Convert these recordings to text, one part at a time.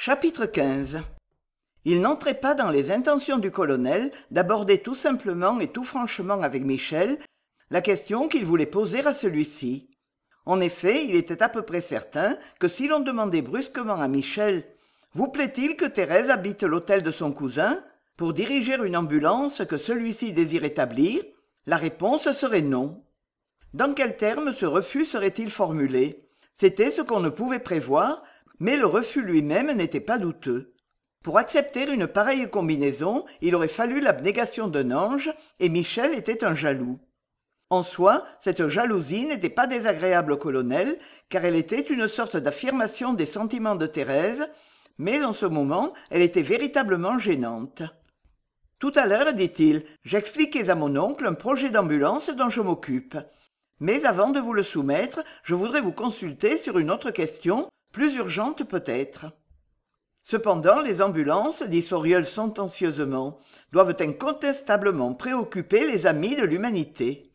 Chapitre 15. Il n'entrait pas dans les intentions du colonel d'aborder tout simplement et tout franchement avec Michel la question qu'il voulait poser à celui-ci. En effet, il était à peu près certain que si l'on demandait brusquement à Michel « Vous plaît-il que Thérèse habite l'hôtel de son cousin ?» pour diriger une ambulance que celui-ci désire établir, la réponse serait non. Dans quels termes ce refus serait-il formulé? C'était ce qu'on ne pouvait prévoir, mais le refus lui-même n'était pas douteux. Pour accepter une pareille combinaison, il aurait fallu l'abnégation d'un ange, et Michel était un jaloux. En soi, cette jalousie n'était pas désagréable au colonel, car elle était une sorte d'affirmation des sentiments de Thérèse, mais en ce moment, elle était véritablement gênante. Tout à l'heure, dit-il, j'expliquais à mon oncle un projet d'ambulance dont je m'occupe. Mais avant de vous le soumettre, je voudrais vous consulter sur une autre question, plus urgente peut-être. Cependant, les ambulances, dit Sauriol sentencieusement, doivent incontestablement préoccuper les amis de l'humanité.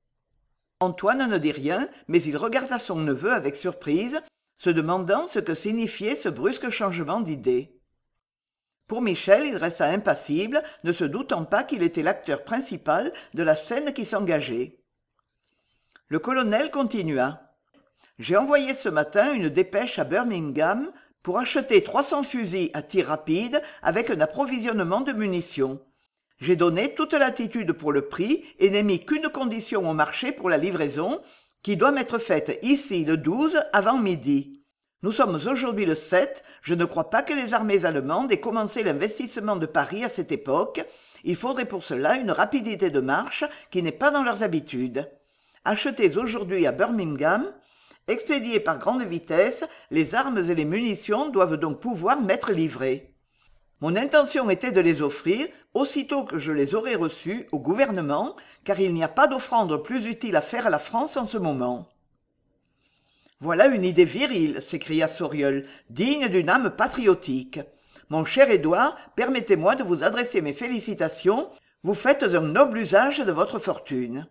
Antoine ne dit rien, mais il regarda son neveu avec surprise, se demandant ce que signifiait ce brusque changement d'idée. Pour Michel, il resta impassible, ne se doutant pas qu'il était l'acteur principal de la scène qui s'engageait. Le colonel continua. « J'ai envoyé ce matin une dépêche à Birmingham pour acheter 300 fusils à tir rapide avec un approvisionnement de munitions. J'ai donné toute latitude pour le prix et n'ai mis qu'une condition au marché pour la livraison, qui doit m'être faite ici le 12 avant midi. Nous sommes aujourd'hui le 7, je ne crois pas que les armées allemandes aient commencé l'investissement de Paris à cette époque. Il faudrait pour cela une rapidité de marche qui n'est pas dans leurs habitudes. Achetez aujourd'hui à Birmingham, expédiées par grande vitesse, les armes et les munitions doivent donc pouvoir m'être livrées. Mon intention était de les offrir, aussitôt que je les aurai reçues, au gouvernement, car il n'y a pas d'offrande plus utile à faire à la France en ce moment. » Voilà une idée virile, s'écria Sauriol, digne d'une âme patriotique. Mon cher Édouard, permettez-moi de vous adresser mes félicitations. Vous faites un noble usage de votre fortune.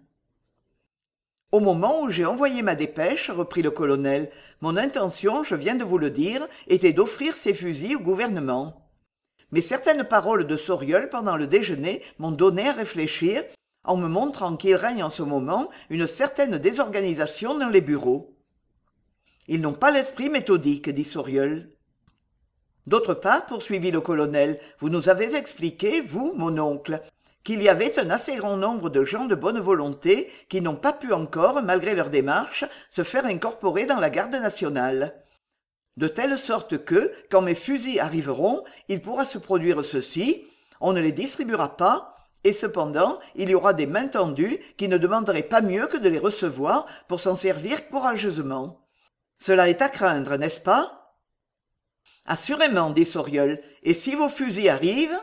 Au moment où j'ai envoyé ma dépêche, reprit le colonel, mon intention, je viens de vous le dire, était d'offrir ces fusils au gouvernement. Mais certaines paroles de Sauriol pendant le déjeuner m'ont donné à réfléchir, en me montrant qu'il règne en ce moment une certaine désorganisation dans les bureaux. Ils n'ont pas l'esprit méthodique, dit Sauriol. D'autre part, poursuivit le colonel, vous nous avez expliqué, vous, mon oncle, qu'il y avait un assez grand nombre de gens de bonne volonté qui n'ont pas pu encore, malgré leur démarche, se faire incorporer dans la garde nationale. De telle sorte que, quand mes fusils arriveront, il pourra se produire ceci, on ne les distribuera pas, et cependant, il y aura des mains tendues qui ne demanderaient pas mieux que de les recevoir pour s'en servir courageusement. Cela est à craindre, n'est-ce pas? Assurément, dit Sauriol. Et si vos fusils arrivent?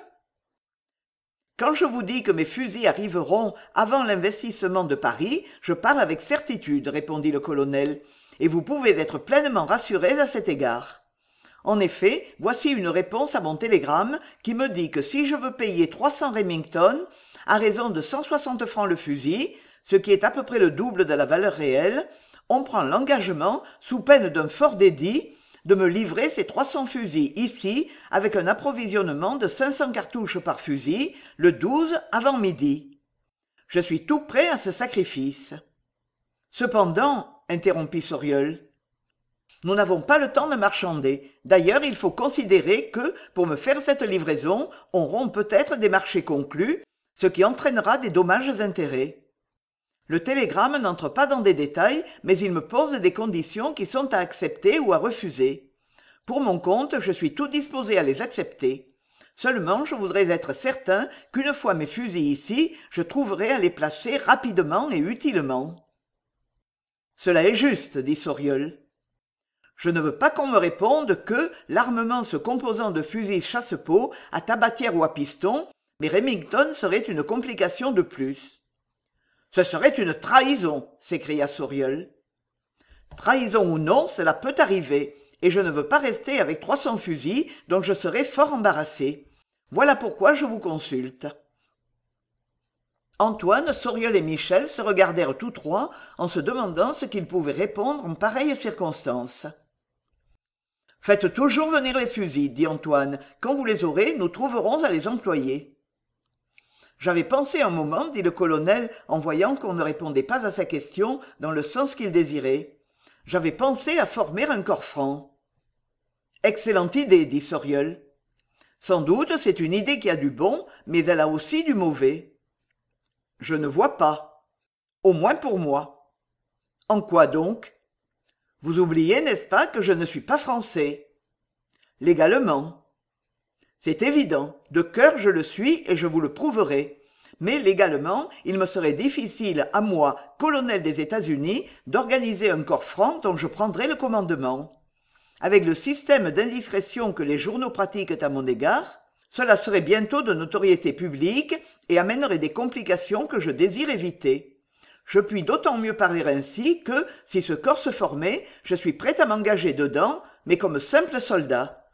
Quand je vous dis que mes fusils arriveront avant l'investissement de Paris, je parle avec certitude, répondit le colonel, et vous pouvez être pleinement rassurés à cet égard. En effet, voici une réponse à mon télégramme qui me dit que si je veux payer 300 Remington, à raison de 160 francs le fusil, ce qui est à peu près le double de la valeur réelle, on prend l'engagement, sous peine d'un fort dédit, de me livrer ces 300 fusils ici, avec un approvisionnement de 500 cartouches par fusil, le 12 avant midi. Je suis tout prêt à ce sacrifice. Cependant, interrompit Sauriol, nous n'avons pas le temps de marchander. D'ailleurs, il faut considérer que, pour me faire cette livraison, on rompt peut-être des marchés conclus, ce qui entraînera des dommages-intérêts. Le télégramme n'entre pas dans des détails, mais il me pose des conditions qui sont à accepter ou à refuser. Pour mon compte, je suis tout disposé à les accepter. Seulement, je voudrais être certain qu'une fois mes fusils ici, je trouverai à les placer rapidement et utilement. Cela est juste, dit Sauriol. Je ne veux pas qu'on me réponde que, l'armement se composant de fusils chasse-peau, à tabatière ou à piston, mais Remington serait une complication de plus. Ce serait une trahison, s'écria Sauriol. Trahison ou non, cela peut arriver, et je ne veux pas rester avec 300 fusils dont je serais fort embarrassé. Voilà pourquoi je vous consulte. Antoine, Sauriol et Michel se regardèrent tous trois en se demandant ce qu'ils pouvaient répondre en pareille circonstance. Faites toujours venir les fusils, dit Antoine. Quand vous les aurez, nous trouverons à les employer. J'avais pensé un moment, dit le colonel, en voyant qu'on ne répondait pas à sa question dans le sens qu'il désirait. J'avais pensé à former un corps franc. Excellente idée, dit Sorieul. Sans doute c'est une idée qui a du bon, mais elle a aussi du mauvais. Je ne vois pas. Au moins pour moi. En quoi donc? Vous oubliez, n'est-ce pas, que je ne suis pas français? Légalement. C'est évident. De cœur je le suis et je vous le prouverai. Mais légalement, il me serait difficile, à moi, colonel des États-Unis, d'organiser un corps franc dont je prendrais le commandement. Avec le système d'indiscrétion que les journaux pratiquent à mon égard, cela serait bientôt de notoriété publique et amènerait des complications que je désire éviter. Je puis d'autant mieux parler ainsi que, si ce corps se formait, je suis prêt à m'engager dedans, mais comme simple soldat.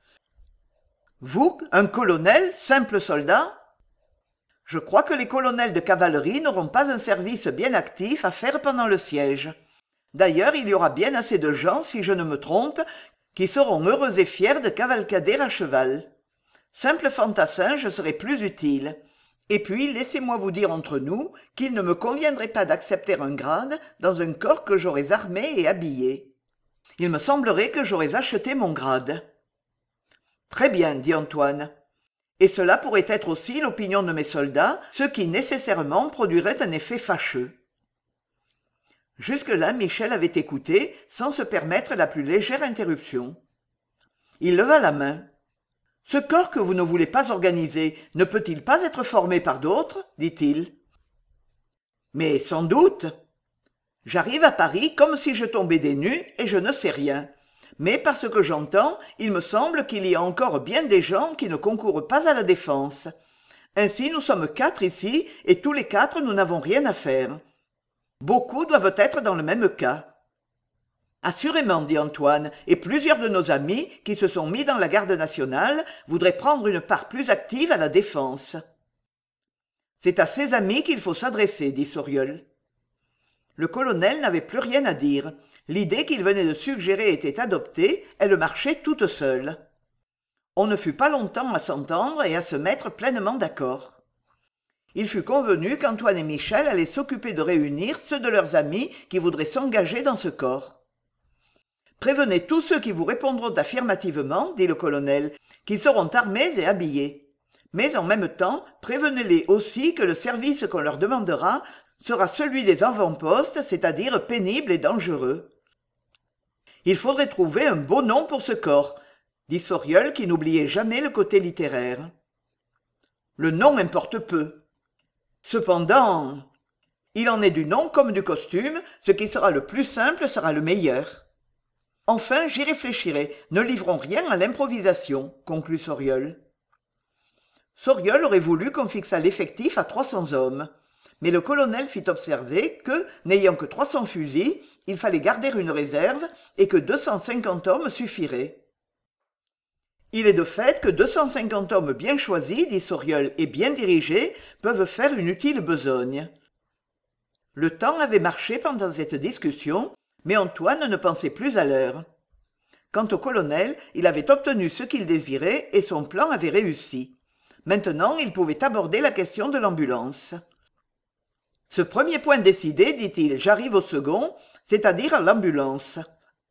Vous, un colonel, simple soldat? Je crois que les colonels de cavalerie n'auront pas un service bien actif à faire pendant le siège. D'ailleurs, il y aura bien assez de gens, si je ne me trompe, qui seront heureux et fiers de cavalcader à cheval. Simple fantassin, je serai plus utile. Et puis, laissez-moi vous dire entre nous qu'il ne me conviendrait pas d'accepter un grade dans un corps que j'aurais armé et habillé. Il me semblerait que j'aurais acheté mon grade. Très bien, dit Antoine. Et cela pourrait être aussi l'opinion de mes soldats, ce qui nécessairement produirait un effet fâcheux. Jusque-là, Michel avait écouté, sans se permettre la plus légère interruption. Il leva la main. « Ce corps que vous ne voulez pas organiser ne peut-il pas être formé par d'autres ?» dit-il. « Mais sans doute. J'arrive à Paris comme si je tombais des nues et je ne sais rien. Mais par ce que j'entends, il me semble qu'il y a encore bien des gens qui ne concourent pas à la défense. Ainsi, nous sommes 4 ici, et tous les 4 nous n'avons rien à faire. Beaucoup doivent être dans le même cas. » Assurément, dit Antoine, et plusieurs de nos amis, qui se sont mis dans la garde nationale, voudraient prendre une part plus active à la défense. C'est à ces amis qu'il faut s'adresser, dit Sorieul. Le colonel n'avait plus rien à dire. L'idée qu'il venait de suggérer était adoptée, elle marchait toute seule. On ne fut pas longtemps à s'entendre et à se mettre pleinement d'accord. Il fut convenu qu'Antoine et Michel allaient s'occuper de réunir ceux de leurs amis qui voudraient s'engager dans ce corps. « Prévenez tous ceux qui vous répondront affirmativement, dit le colonel, qu'ils seront armés et habillés. Mais en même temps, prévenez-les aussi que le service qu'on leur demandera sera celui des avant-postes, c'est-à-dire pénible et dangereux. Il faudrait trouver un beau nom pour ce corps, dit Sorieul qui n'oubliait jamais le côté littéraire. Le nom importe peu. Cependant, il en est du nom comme du costume, ce qui sera le plus simple sera le meilleur. Enfin, j'y réfléchirai, ne livrons rien à l'improvisation, conclut Sorieul. Sorieul aurait voulu qu'on fixât l'effectif à 300 hommes. Mais le colonel fit observer que, n'ayant que 300 fusils, il fallait garder une réserve et que 250 hommes suffiraient. Il est de fait que 250 hommes bien choisis, dit Sorieul, et bien dirigés, peuvent faire une utile besogne. Le temps avait marché pendant cette discussion, mais Antoine ne pensait plus à l'heure. Quant au colonel, il avait obtenu ce qu'il désirait et son plan avait réussi. Maintenant, il pouvait aborder la question de l'ambulance. « Ce premier point décidé, dit-il, j'arrive au second, c'est-à-dire à l'ambulance. »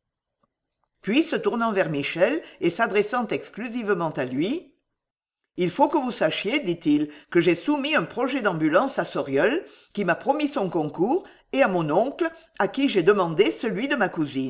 Puis, se tournant vers Michel et s'adressant exclusivement à lui, « Il faut que vous sachiez, dit-il, que j'ai soumis un projet d'ambulance à Sorieul, qui m'a promis son concours, et à mon oncle, à qui j'ai demandé celui de ma cousine. »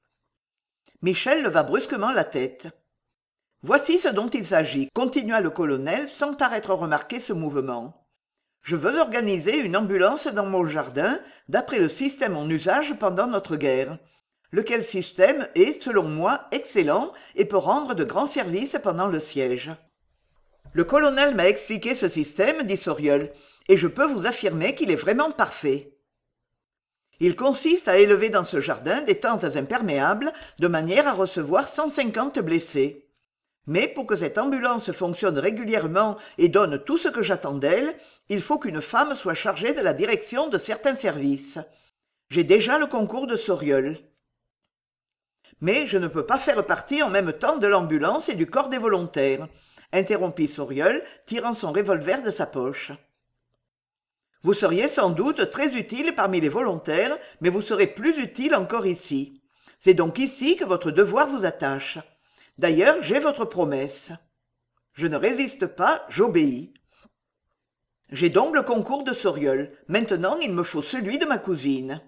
Michel leva brusquement la tête. « Voici ce dont il s'agit, » continua le colonel sans paraître remarquer ce mouvement. « Je veux organiser une ambulance dans mon jardin, d'après le système en usage pendant notre guerre, lequel système est, selon moi, excellent et peut rendre de grands services pendant le siège. Le colonel m'a expliqué ce système, dit Sorieul, et je peux vous affirmer qu'il est vraiment parfait. Il consiste à élever dans ce jardin des tentes imperméables de manière à recevoir 150 blessés. Mais pour que cette ambulance fonctionne régulièrement et donne tout ce que j'attends d'elle, il faut qu'une femme soit chargée de la direction de certains services. J'ai déjà le concours de Sorieul. Mais je ne peux pas faire partie en même temps de l'ambulance et du corps des volontaires, interrompit Sauriol, tirant son revolver de sa poche. Vous seriez sans doute très utile parmi les volontaires, mais vous serez plus utile encore ici. C'est donc ici que votre devoir vous attache. D'ailleurs, j'ai votre promesse. Je ne résiste pas, j'obéis. J'ai donc le concours de Sauriol. Maintenant, il me faut celui de ma cousine.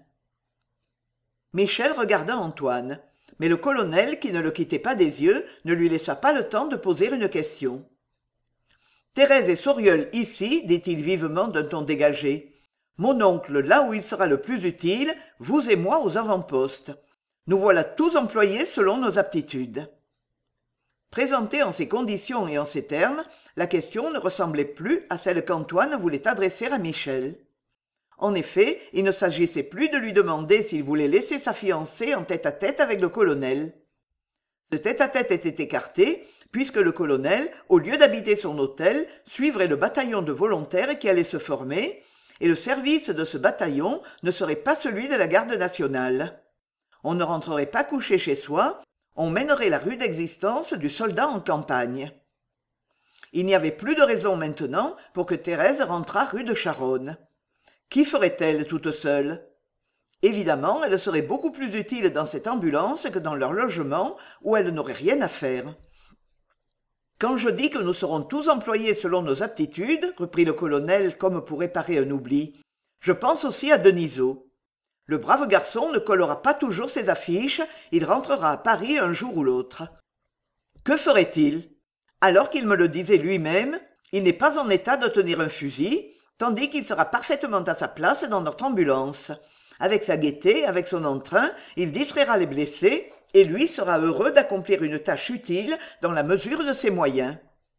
Michel regarda Antoine, mais le colonel, qui ne le quittait pas des yeux, ne lui laissa pas le temps de poser une question. Thérèse et Sauriol ici, dit-il vivement d'un ton dégagé. Mon oncle là où il sera le plus utile, vous et moi aux avant-postes. Nous voilà tous employés selon nos aptitudes. Présentée en ces conditions et en ces termes, la question ne ressemblait plus à celle qu'Antoine voulait adresser à Michel. En effet, il ne s'agissait plus de lui demander s'il voulait laisser sa fiancée en tête-à-tête avec le colonel. Ce tête-à-tête était écarté, puisque le colonel, au lieu d'habiter son hôtel, suivrait le bataillon de volontaires qui allait se former, et le service de ce bataillon ne serait pas celui de la garde nationale. On ne rentrerait pas couché chez soi, on mènerait la rude existence du soldat en campagne. Il n'y avait plus de raison maintenant pour que Thérèse rentrât rue de Charonne. Qui ferait-elle toute seule ? Évidemment, elle serait beaucoup plus utile dans cette ambulance que dans leur logement, où elle n'aurait rien à faire. Quand je dis que nous serons tous employés selon nos aptitudes, reprit le colonel comme pour réparer un oubli, je pense aussi à Denisot. Le brave garçon ne collera pas toujours ses affiches, il rentrera à Paris un jour ou l'autre. Que ferait-il ? Alors qu'il me le disait lui-même, il n'est pas en état de tenir un fusil, tandis qu'il sera parfaitement à sa place dans notre ambulance. Avec sa gaieté, avec son entrain, il distraira les blessés, et lui sera heureux d'accomplir une tâche utile dans la mesure de ses moyens.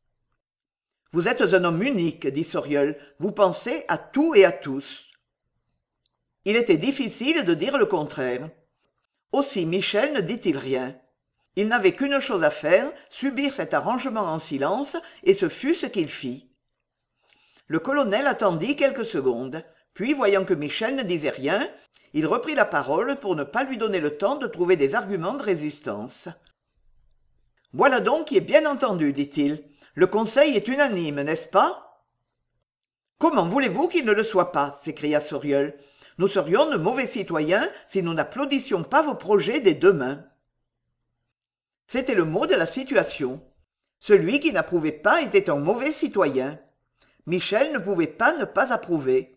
Vous êtes un homme unique, dit Sauriol, vous pensez à tout et à tous. Il était difficile de dire le contraire. Aussi Michel ne dit-il rien. Il n'avait qu'une chose à faire, subir cet arrangement en silence, et ce fut ce qu'il fit. Le colonel attendit quelques secondes, puis voyant que Michel ne disait rien, il reprit la parole pour ne pas lui donner le temps de trouver des arguments de résistance. « Voilà donc qui est bien entendu, dit-il. Le conseil est unanime, n'est-ce pas ?»« Comment voulez-vous qu'il ne le soit pas ?» s'écria Sauriol. « Nous serions de mauvais citoyens si nous n'applaudissions pas vos projets des deux mains. » C'était le mot de la situation. Celui qui n'approuvait pas était un mauvais citoyen. Michel ne pouvait pas ne pas approuver.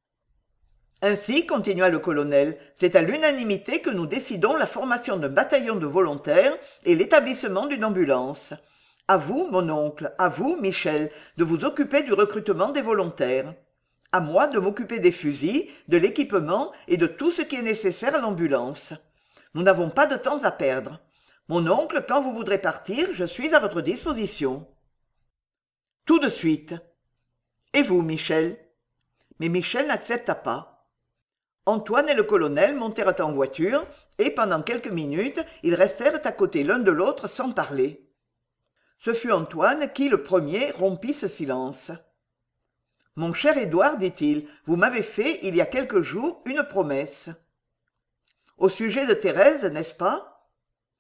Ainsi, continua le colonel, c'est à l'unanimité que nous décidons la formation d'un bataillon de volontaires et l'établissement d'une ambulance. À vous, mon oncle, à vous, Michel, de vous occuper du recrutement des volontaires. À moi de m'occuper des fusils, de l'équipement et de tout ce qui est nécessaire à l'ambulance. Nous n'avons pas de temps à perdre. Mon oncle, quand vous voudrez partir, je suis à votre disposition. Tout de suite. Et vous, Michel ? Mais Michel n'accepta pas. Antoine et le colonel montèrent en voiture, et pendant quelques minutes, ils restèrent à côté l'un de l'autre sans parler. Ce fut Antoine qui, le premier, rompit ce silence. « Mon cher Édouard, dit-il, vous m'avez fait, il y a quelques jours, une promesse. »« Au sujet de Thérèse, n'est-ce pas ?»« Oui. »«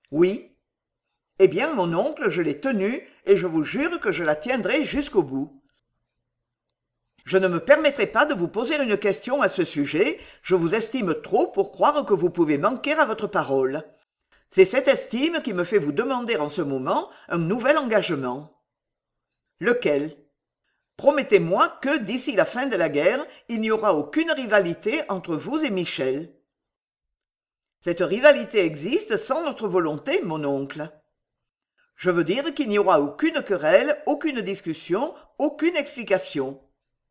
Eh bien, mon oncle, je l'ai tenue, et je vous jure que je la tiendrai jusqu'au bout. » Je ne me permettrai pas de vous poser une question à ce sujet, je vous estime trop pour croire que vous pouvez manquer à votre parole. C'est cette estime qui me fait vous demander en ce moment un nouvel engagement. Lequel ? Promettez-moi que, d'ici la fin de la guerre, il n'y aura aucune rivalité entre vous et Michel. Cette rivalité existe sans notre volonté, mon oncle. Je veux dire qu'il n'y aura aucune querelle, aucune discussion, aucune explication.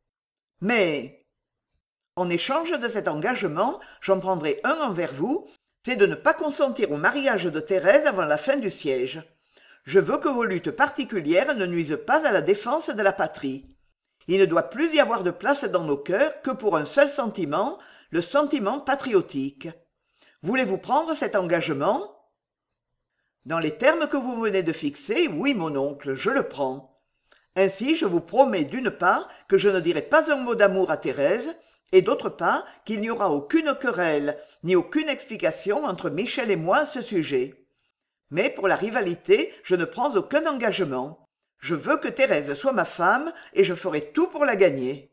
Mais, en échange de cet engagement, j'en prendrai un envers vous, c'est de ne pas consentir au mariage de Thérèse avant la fin du siège. Je veux que vos luttes particulières ne nuisent pas à la défense de la patrie. Il ne doit plus y avoir de place dans nos cœurs que pour un seul sentiment, le sentiment patriotique. Voulez-vous prendre cet engagement ? Dans les termes que vous venez de fixer, oui, mon oncle, je le prends. Ainsi, je vous promets d'une part que je ne dirai pas un mot d'amour à Thérèse, et d'autre part qu'il n'y aura aucune querelle, ni aucune explication entre Michel et moi à ce sujet. mais pour la rivalité je ne prends aucun engagement. Je veux que Thérèse soit ma femme et je ferai tout pour la gagner.